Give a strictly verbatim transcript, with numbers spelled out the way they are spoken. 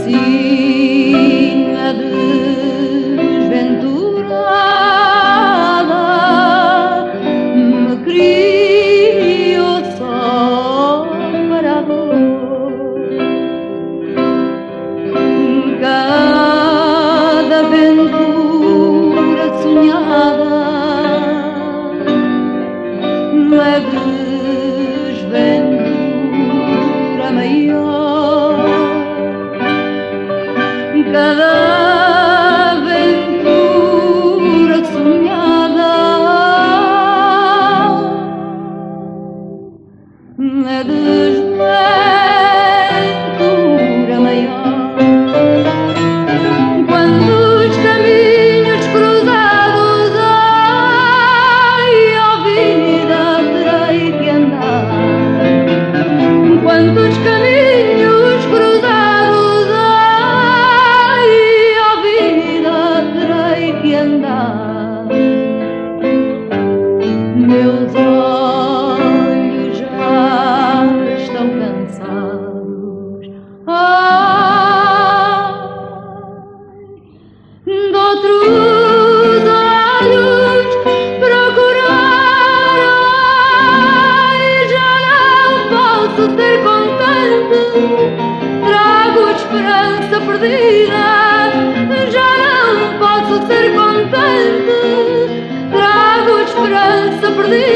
assim a desventurada me criou só para a dor. Cada aventura sonhada é desventura maior. Cada aventura sonhada é desventura maior. Quando os caminhos cruzados, ai, ó vida, terei que andar. Quantos caminhos cruzados, ai, ó vida, terei que andar. Meus olhos já estão cansados, ai, de outros olhos procurar. Ai, já não posso ser contente, trago esperança perdida. Já não posso ser contente, trago esperança perdida.